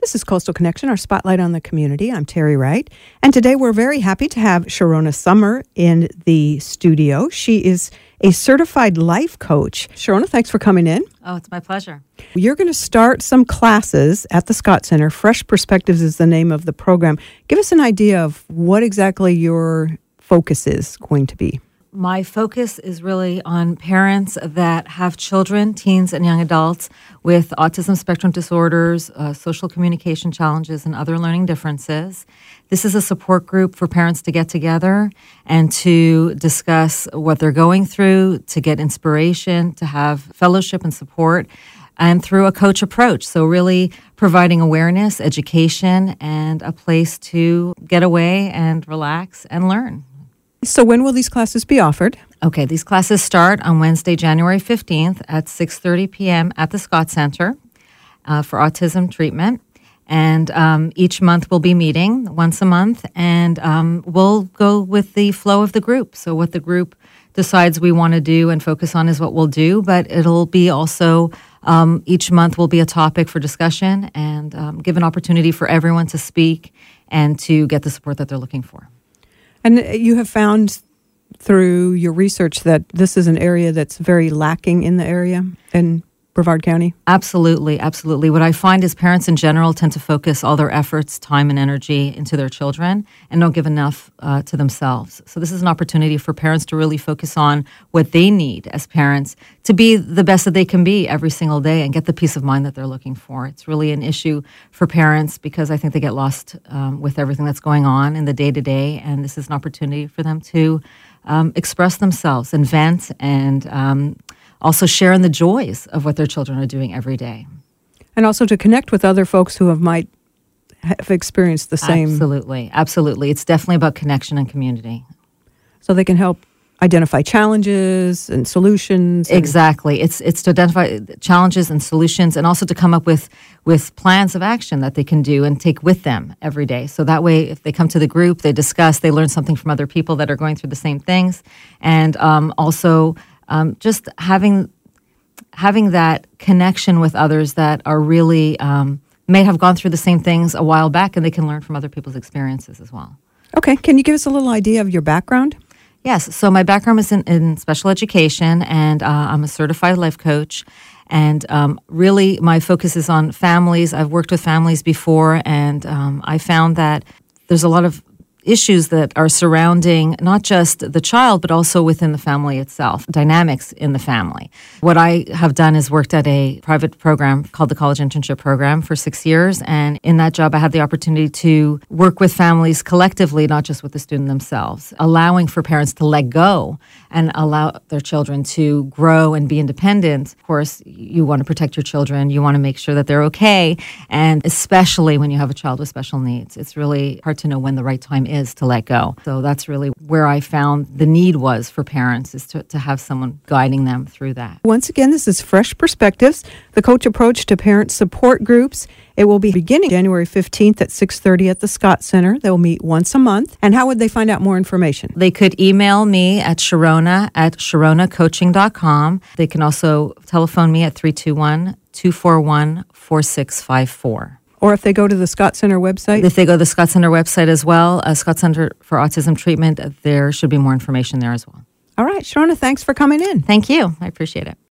This is Coastal Connection, our spotlight on the community. I'm Terry Wright, and today we're very happy to have Sharona Summer in the studio. She is a certified life coach. Sharona, thanks for coming in. Oh, it's my pleasure. You're going to start some classes at the Scott Center. Fresh Perspectives is the name of the program. Give us an idea of what exactly your focus is going to be. My focus is really on parents that have children, teens, and young adults with autism spectrum disorders, social communication challenges, and other learning differences. This is a support group for parents to get together and to discuss what they're going through, to get inspiration, to have fellowship and support, and through a coach approach. So really providing awareness, education, and a place to get away and relax and learn. So when will these classes be offered? Okay, these classes start on Wednesday, January 15th at 6:30 p.m. at the Scott Center for autism treatment. And each month we'll be meeting once a month, and we'll go with the flow of the group. So what the group decides we want to do and focus on is what we'll do, but it'll be also each month will be a topic for discussion and give an opportunity for everyone to speak and to get the support that they're looking for. And you have found through your research that this is an area that's very lacking in the area in Brevard County? Absolutely, absolutely. What I find is parents in general tend to focus all their efforts, time, and energy into their children and don't give enough to themselves. So this is an opportunity for parents to really focus on what they need as parents to be the best that they can be every single day and get the peace of mind that they're looking for. It's really an issue for parents because I think they get lost with everything that's going on in the day-to-day, and this is an opportunity for them to express themselves and vent and also share in the joys of what their children are doing every day. And also to connect with other folks who might have experienced the same. Absolutely, absolutely. It's definitely about connection and community. So they can help identify challenges and solutions. Exactly. It's to identify challenges and solutions and also to come up with plans of action that they can do and take with them every day. So that way, if they come to the group, they discuss, they learn something from other people that are going through the same things. And also just having that connection with others that are really may have gone through the same things a while back, and they can learn from other people's experiences as well. Okay. Can you give us a little idea of your background? Yes. So my background is in special education, and I'm a certified life coach. And really, my focus is on families. I've worked with families before, and I found that there's a lot of issues that are surrounding not just the child, but also within the family itself, dynamics in the family. What I have done is worked at a private program called the College Internship Program for 6 years. And in that job, I had the opportunity to work with families collectively, not just with the student themselves, allowing for parents to let go and allow their children to grow and be independent. Of course, you want to protect your children. You want to make sure that they're okay. And especially when you have a child with special needs, it's really hard to know when the right time is to let go. So that's really where I found the need was for parents, is to have someone guiding them through that. Once again, this is Fresh Perspectives, the coach approach to parent support groups. It will be beginning January 15th at 6:30 at the Scott Center. They'll meet once a month. And how would they find out more information? They could email me at Sharona@SharonaCoaching.com. They can also telephone me at 321-241-4654. Or if they go to the Scott Center website? If they go to the Scott Center website as well, Scott Center for Autism Treatment, there should be more information there as well. All right, Sharona, thanks for coming in. Thank you. I appreciate it.